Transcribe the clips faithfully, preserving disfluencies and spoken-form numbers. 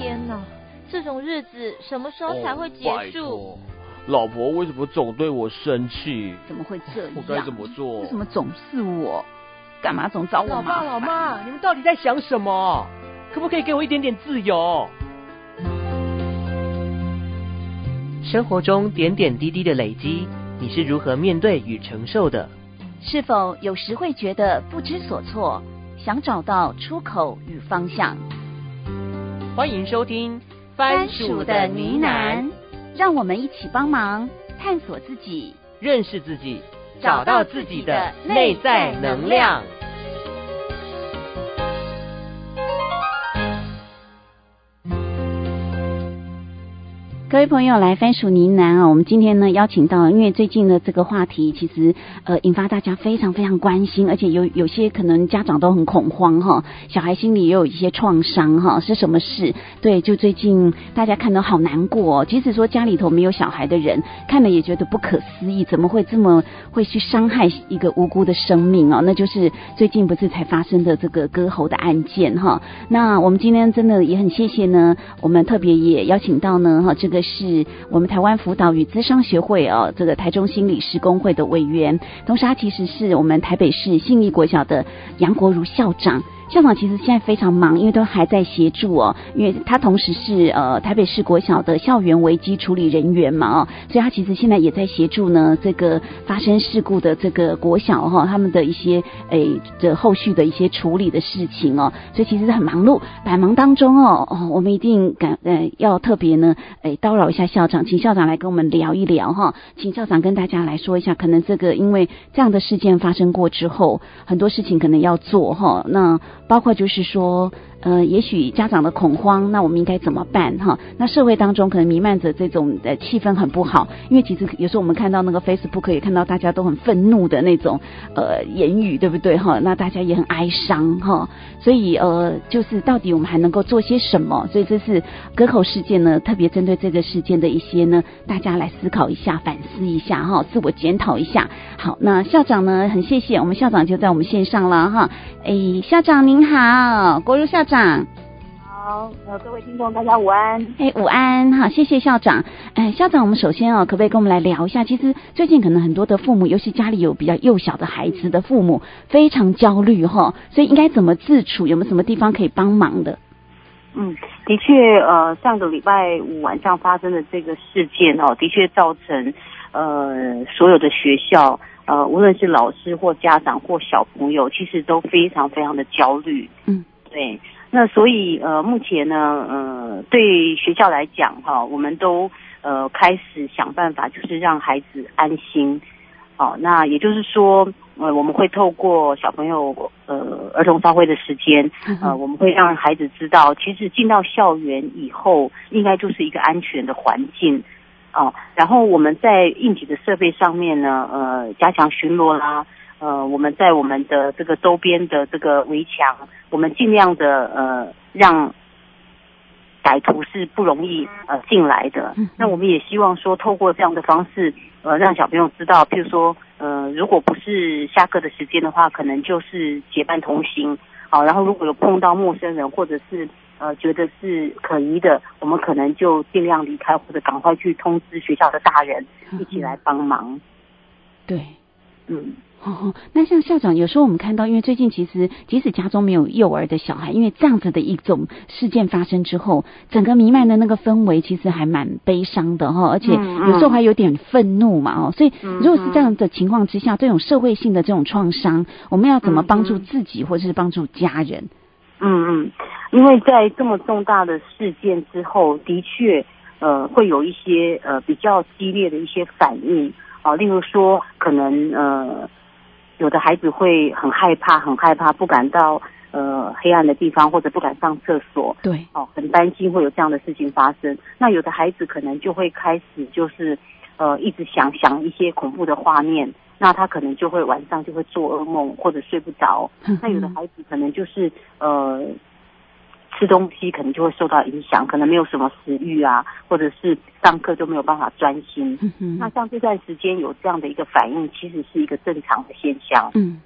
天哪，这种日子什么时候才会结束？ 哦，老婆为什么总对我生气？ 怎么会这样？ 我该怎么做？ 为什么总是我？干嘛总找我麻烦？ 老爸老妈，你们到底在想什么？可不可以给我一点点自由？生活中点点滴滴的累积，你是如何面对与承受的？ 是否有时会觉得不知所措，想找到出口与方向？ 欢迎收听番薯的呢喃，让我们一起帮忙探索自己， 认识自己，找到自己的内在能量。 各位朋友，来番薯呢喃啊！我们今天呢邀请到，因为最近的这个话题其实呃引发大家非常非常关心，而且有有些可能家长都很恐慌哈，小孩心里也有一些创伤哈，是什么事？对，就最近大家看到好难过哦，即使说家里头没有小孩的人，看了也觉得不可思议，怎么会这么会去伤害一个无辜的生命哦？那就是最近不是才发生的这个割喉的案件哈。那我们今天真的也很谢谢呢，我们特别也邀请到呢哈这个。是我们台湾辅导与咨商学会哦，这个台中心理师公会的委员，同时他其实是我们台北市信义国小的杨国如校长。校长其实现在非常忙，因为都还在协助哦，因为他同时是呃台北市国小的校园危机处理人员嘛哦，所以他其实现在也在协助呢这个发生事故的这个国小哈、哦，他们的一些诶这后续的一些处理的事情哦，所以其实很忙碌，百忙当中哦哦，我们一定感呃要特别呢诶叨扰一下校长，请校长来跟我们聊一聊哈、哦，请校长跟大家来说一下，可能这个因为这样的事件发生过之后，很多事情可能要做哈、哦，那。包括就是说呃也许家长的恐慌，那我们应该怎么办哈？那社会当中可能弥漫着这种呃气氛很不好，因为其实有时候我们看到那个 Facebook 也看到大家都很愤怒的那种呃言语，对不对哈？那大家也很哀伤哈，所以呃就是到底我们还能够做些什么？所以这是割喉事件呢，特别针对这个事件的一些呢，大家来思考一下、反思一下哈，自我检讨一下。好，那校长呢，很谢谢我们校长就在我们线上了哈。诶，校长您好，国如校长。 好，呃，各位听众大家午安。 哎，午安，好，谢谢校长。哎，校长，我们首先哦，可不可以跟我们来聊一下？其实最近可能很多的父母，尤其家里有比较幼小的孩子的父母，非常焦虑哈，所以应该怎么自处？有没有什么地方可以帮忙的？ 嗯，的确，呃，上个礼拜五晚上发生的这个事件哦，的确造成呃所有的学校。呃，无论是老师或家长或小朋友，其实都非常非常的焦虑。 嗯， 对。那所以呃，目前呢，呃，对学校来讲哈，我们都呃开始想办法，就是让孩子安心。好，那也就是说，呃，我们会透过小朋友呃儿童发挥的时间，呃，我们会让孩子知道，其实进到校园以后，应该就是一个安全的环境。哦，然后我们在硬体的设备上面呢，呃，加强巡逻啦，呃，我们在我们的这个周边的这个围墙，我们尽量的呃让歹徒是不容易呃进来的。那我们也希望说，透过这样的方式，呃，让小朋友知道，譬如说，呃，如果不是下课的时间的话，可能就是结伴同行。好，然后如果有碰到陌生人或者是呃觉得是可疑的，我们可能就尽量离开，或者赶快去通知学校的大人一起来帮忙。 对， 嗯。 哦，那像校长，有时候我们看到，因为最近其实即使家中没有幼儿的小孩，因为这样子的一种事件发生之后，整个弥漫的那个氛围其实还蛮悲伤的哈，而且有时候还有点愤怒嘛哦，所以如果是这样的情况之下，这种社会性的这种创伤，我们要怎么帮助自己或者是帮助家人？ 嗯嗯，因为在这么重大的事件之后，的确呃会有一些呃比较激烈的一些反应啊，例如说可能呃。有的孩子会很害怕，很害怕，不敢到呃黑暗的地方，或者不敢上厕所。 对， 哦，很担心会有这样的事情发生。那有的孩子可能就会开始就是呃一直想想一些恐怖的画面，那他可能就会晚上就会做噩梦或者睡不着。那有的孩子可能就是呃。吃东西可能就会受到影响，可能没有什么食欲啊，或者是上课就没有办法专心。 嗯、 那像这段时间有这样的一个反应，其实是一个正常的现象。 嗯，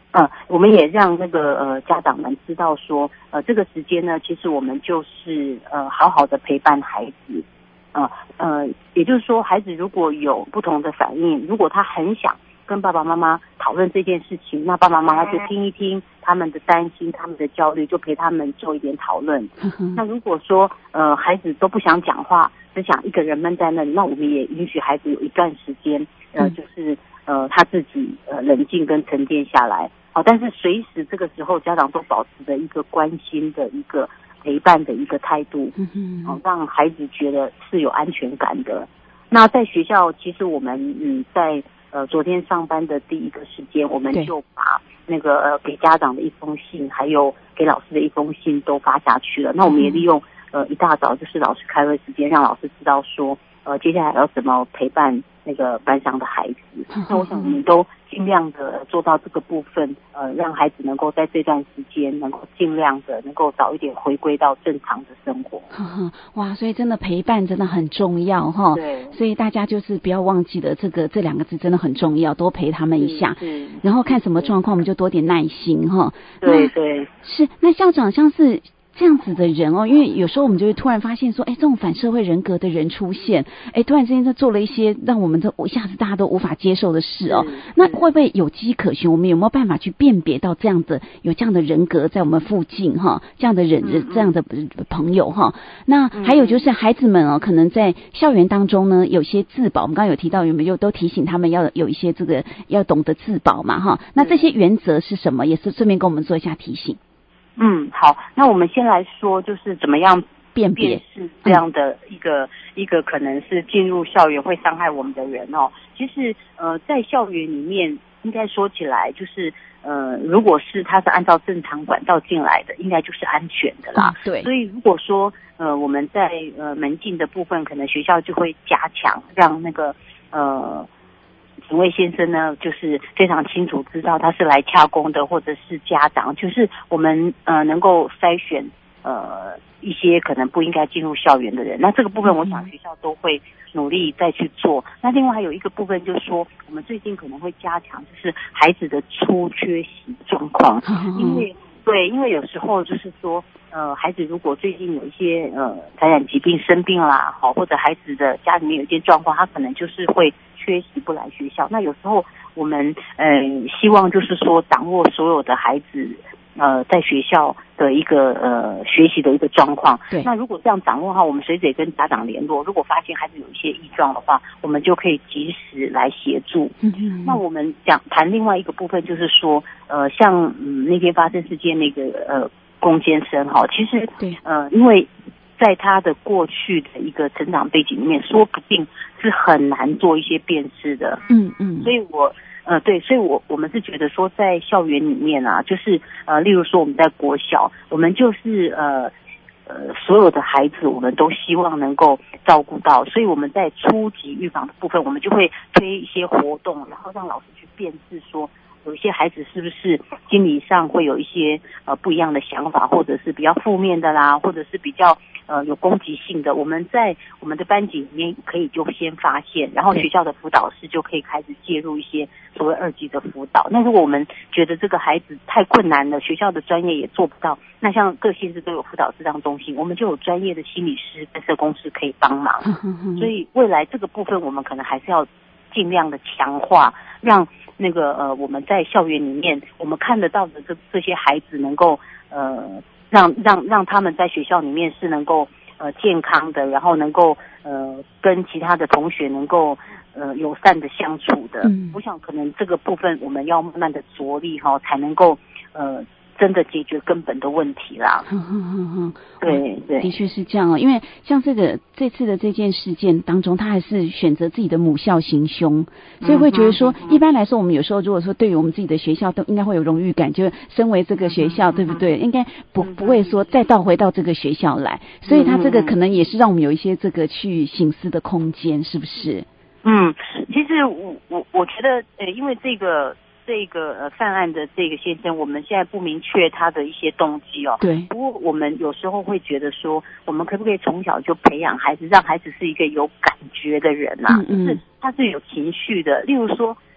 呃，我们也让那个呃家长们知道说，呃，这个时间呢，其实我们就是呃好好的陪伴孩子，呃呃，也就是说，孩子如果有不同的反应，如果他很想跟爸爸妈妈讨论这件事情，那爸爸妈妈就听一听他们的担心、他们的焦虑，就陪他们做一点讨论。那如果说呃孩子都不想讲话，只想一个人闷在那里，那我们也允许孩子有一段时间，呃，就是呃他自己呃冷静跟沉淀下来。好，但是随时这个时候，家长都保持着一个关心的一个陪伴的一个态度，嗯，好，让孩子觉得是有安全感的。那在学校，其实我们嗯在呃昨天上班的第一个时间，我们就把那个呃给家长的一封信，还有给老师的一封信都发下去了。那我们也利用呃一大早就是老师开会时间，让老师知道说呃接下来要怎么陪伴那个班上的孩子。那我想我们都尽量的做到这个部分，呃，让孩子能够在这段时间能够尽量的能够早一点回归到正常的生活。 哇，所以真的陪伴真的很重要哈。 对， 所以大家就是不要忘记了这个这两个字真的很重要，多陪他们一下，然后看什么状况我们就多点耐心哈。 对对， 是。那校长像是这样子的人哦，因为有时候我们就会突然发现说，哎，这种反社会人格的人出现，哎，突然之间就做了一些让我们这一下子大家都无法接受的事哦。那会不会有迹可循？我们有没有办法去辨别到这样的有这样的人格在我们附近哈？这样的人、嗯、这样的朋友哈？那还有就是孩子们哦，可能在校园当中呢，有些自保，我们刚刚有提到，有没有都提醒他们要有一些这个要懂得自保嘛哈？那这些原则是什么？也是顺便跟我们做一下提醒。 嗯，好，那我们先来说，就是怎么样辨别辨识这样的一个、嗯、一个可能是进入校园会伤害我们的人哦。其实呃，在校园里面，应该说起来就是呃，如果是他是按照正常管道进来的，应该就是安全的啦。 嗯、对。 所以如果说呃我们在呃门禁的部分，可能学校就会加强，让那个呃。警卫先生呢，就是非常清楚知道他是来洽公的，或者是家长，就是我们呃能够筛选呃一些可能不应该进入校园的人。那这个部分，我想学校都会努力再去做。嗯、那另外还有一个部分就是说，我们最近可能会加强，就是孩子的出缺席状况，嗯、因为对，因为有时候就是说，呃，孩子如果最近有一些呃感染疾病生病啦，好，或者孩子的家里面有一些状况，他可能就是会缺席不来学校。那有时候我们呃希望就是说掌握所有的孩子呃在学校的一个呃学习的一个状况。 对。 那如果这样掌握的话，我们随时也跟家长联络，如果发现孩子有一些异状的话，我们就可以及时来协助。嗯嗯。那我们讲谈另外一个部分，就是说呃像嗯那天发生事件那个呃龚先生哈，其实对呃因为在他的过去的一个成长背景里面，说不定是很难做一些辨识的。 嗯嗯。 所以我呃对，所以我我们是觉得说，在校园里面啊，就是呃，例如说我们在国小，我们就是呃呃所有的孩子，我们都希望能够照顾到，所以我们在初级预防的部分，我们就会推一些活动，然后让老师去辨识说，有一些孩子是不是心理上会有一些呃不一样的想法，或者是比较负面的啦，或者是比较呃有攻击性的，我们在我们的班级里面可以就先发现，然后学校的辅导师就可以开始介入一些所谓二级的辅导。那如果我们觉得这个孩子太困难了，学校的专业也做不到，那像各县市都有辅导智障中心，我们就有专业的心理师跟社工师可以帮忙。所以未来这个部分我们可能还是要尽量的强化，让那个呃我们在校园里面我们看得到的这这些孩子能够呃让让让他们在学校里面是能够呃健康的，然后能够呃跟其他的同学能够呃友善的相处的。嗯，我想可能这个部分我们要慢慢的着力哈，才能够呃真的解决根本的问题啦。 哼哼哼哼， 对对， 的确是这样哦。因为像这个这次的这件事件当中，他还是选择自己的母校行凶，所以会觉得说，嗯、一般来说，我们有时候如果说对于我们自己的学校，都应该会有荣誉感，就是身为这个学校，嗯、对不对？应该不不会说再倒回到这个学校来，所以他这个可能也是让我们有一些这个去省思的空间，是不是？ 嗯，其实我我我觉得，呃，因为这个。这个呃犯案的这个先生，我们现在不明确他的一些动机哦。 对。 不过我们有时候会觉得说，我们可不可以从小就培养孩子，让孩子是一个有感觉的人啊？嗯嗯。就是他是有情绪的。例如说，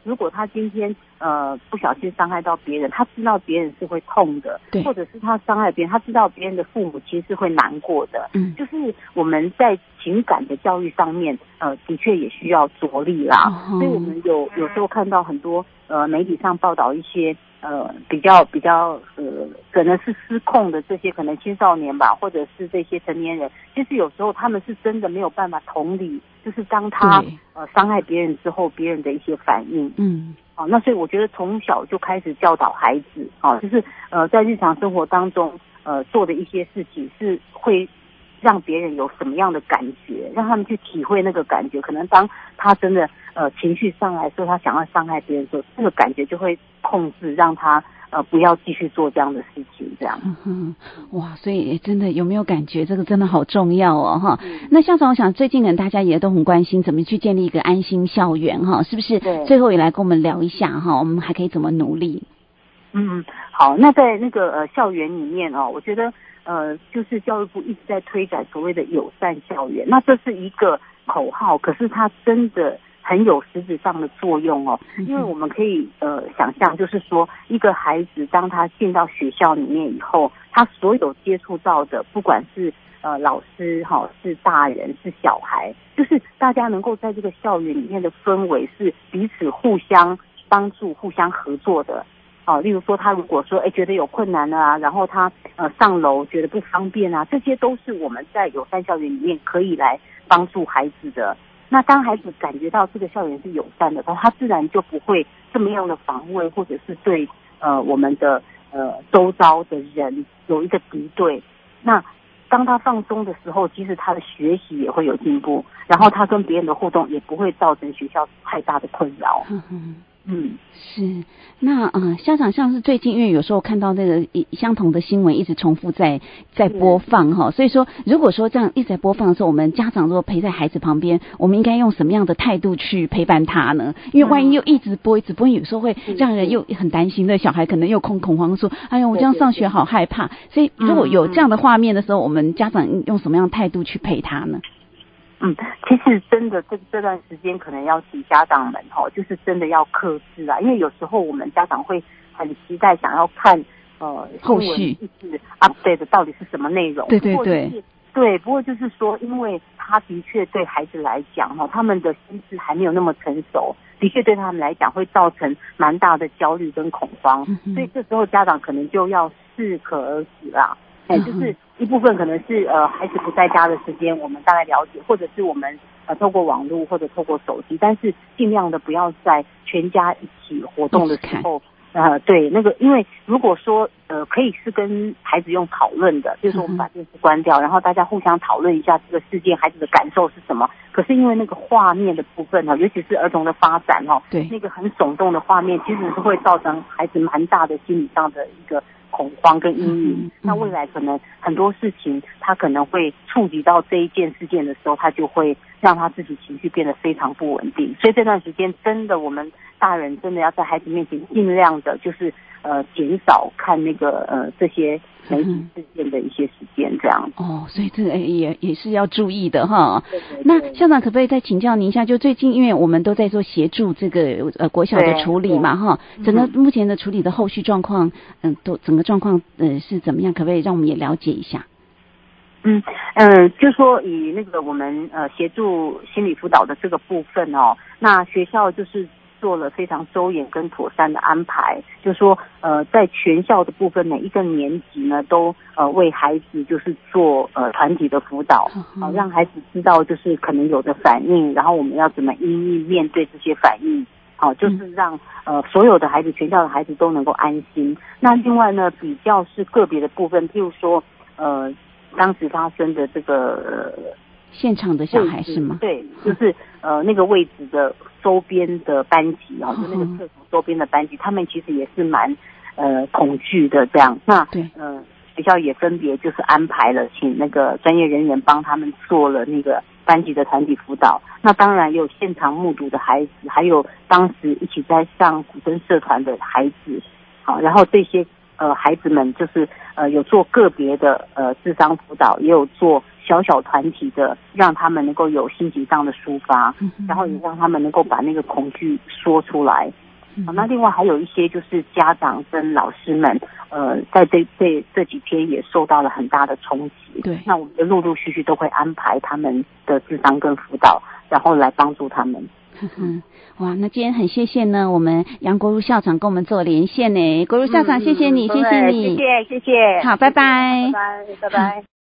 如果他今天呃不小心伤害到别人，他知道别人是会痛的， 对， 或者是他伤害别人，他知道别人的父母其实是会难过的， 嗯， 就是我们在情感的教育上面，呃，的确也需要着力啦。 哦、 所以我们有有时候看到很多呃媒体上报道一些呃比较比较呃可能是失控的这些可能青少年吧，或者是这些成年人，其实有时候他们是真的没有办法同理，就是当他呃伤害别人之后，别人的一些反应， 嗯。 好、哦，那所以我觉得从小就开始教导孩子，啊、哦，就是呃在日常生活当中，呃做的一些事情是会让别人有什么样的感觉，让他们去体会那个感觉。可能当他真的呃情绪上来说，他想要伤害别人的时候，这个感觉就会控制，让他呃不要继续做这样的事情。这样， 嗯哼，哇，所以真的有没有感觉，这个真的好重要哦，哈。嗯、那校长，我想最近呢，大家也都很关心怎么去建立一个安心校园，哈，是不是？对。最后也来跟我们聊一下哈，我们还可以怎么努力？ 嗯，好，那在那个呃校园里面哦，我觉得呃就是教育部一直在推展所谓的友善校园，那这是一个口号，可是它真的很有实质上的作用哦，因为我们可以呃想象，就是说一个孩子当他进到学校里面以后，他所有接触到的，不管是呃老师哈、哦，是大人是小孩，就是大家能够在这个校园里面的氛围是彼此互相帮助、互相合作的。哦，例如说他如果说哎觉得有困难啊，然后他呃上楼觉得不方便啊，这些都是我们在友善校园里面可以来帮助孩子的。那当孩子感觉到这个校园是友善的，他自然就不会这么样的防卫，或者是对呃我们的呃周遭的人有一个敌对。那当他放松的时候，其实他的学习也会有进步，然后他跟别人的互动也不会造成学校太大的困扰。 嗯嗯嗯， 是。那呃，校长像是最近，因为有时候看到那个相同的新闻一直重复在在播放哈，所以说如果说这样一直在播放的时候，我们家长如果陪在孩子旁边，我们应该用什么样的态度去陪伴他呢？因为万一又一直播一直播，有时候会让人又很担心的小孩可能又恐恐慌说，哎呀，我这样上学好害怕。所以如果有这样的画面的时候，我们家长用什么样的态度去陪他呢？ 嗯，其实真的这这段时间可能要请家长们哈、哦，就是真的要克制啊，因为有时候我们家长会很期待想要看呃后续一直 update 到底是什么内容。 对对对。 对，不过就是说，因为他的确对孩子来讲哈、哦，他们的心智还没有那么成熟，的确对他们来讲会造成蛮大的焦虑跟恐慌，嗯、所以这时候家长可能就要适可而止啦。哎，就是一部分可能是呃孩子不在家的时间，我们大概了解，或者是我们呃透过网络或者透过手机，但是尽量的不要在全家一起活动的时候，呃对那个，因为如果说呃可以是跟孩子用讨论的，就是我们把电视关掉，然后大家互相讨论一下这个事件孩子的感受是什么。可是因为那个画面的部分哈，尤其是儿童的发展哈， 对那个很耸动的画面，其实是会造成孩子蛮大的心理上的一个恐慌跟阴影、嗯嗯、那未来可能很多事情他可能会触及到这一件事件的时候，他就会让他自己情绪变得非常不稳定。所以这段时间真的我们大人真的要在孩子面前尽量的就是呃减少看那个呃这些媒体事件的一些时间这样。 哦，所以这个也也是要注意的哈。 对对对。 那校长可不可以再请教您一下，就最近因为我们都在做协助这个呃国小的处理嘛哈，整个目前的处理的后续状况嗯都整个状况呃是怎么样，可不可以让我们也了解一下？ 嗯呃，就说以那个我们呃协助心理辅导的这个部分哦，那学校就是做了非常周延跟妥善的安排，就是说呃在全校的部分，每一个年级呢都呃为孩子就是做呃团体的辅导，好、呃、让孩子知道就是可能有的反应，然后我们要怎么因应面对这些反应。好、哦，就是让呃所有的孩子，全校的孩子都能够安心。那另外呢，比较是个别的部分，譬如说呃当时发生的这个、呃、 现场的小孩是吗？ 对，就是呃那个位置的周边的班级啊、哦，就那个厕所周边的班级，他们其实也是蛮呃恐惧的这样。那对， 呃学校也分别就是安排了，请那个专业人员帮他们做了那个班级的团体辅导。那当然有现场目睹的孩子，还有当时一起在上古筝社团的孩子，好，然后这些呃孩子们就是呃有做个别的呃諮商辅導，也有做小小团体的，让他们能够有心情上的抒发， 嗯哼然后也让他们能够把那个恐惧说出来。 嗯好，那另外还有一些就是家长跟老师们，呃，在这这这几天也受到了很大的冲击。 对， 那我们就陆陆续续都会安排他们的諮商跟辅導，然后来帮助他们。 嗯，哇，那今天很谢谢呢，我们杨国儒校长跟我们做连线呢，国儒校长，谢谢你， 嗯、 谢谢你， 谢谢谢谢， 好，拜拜， 拜拜拜拜。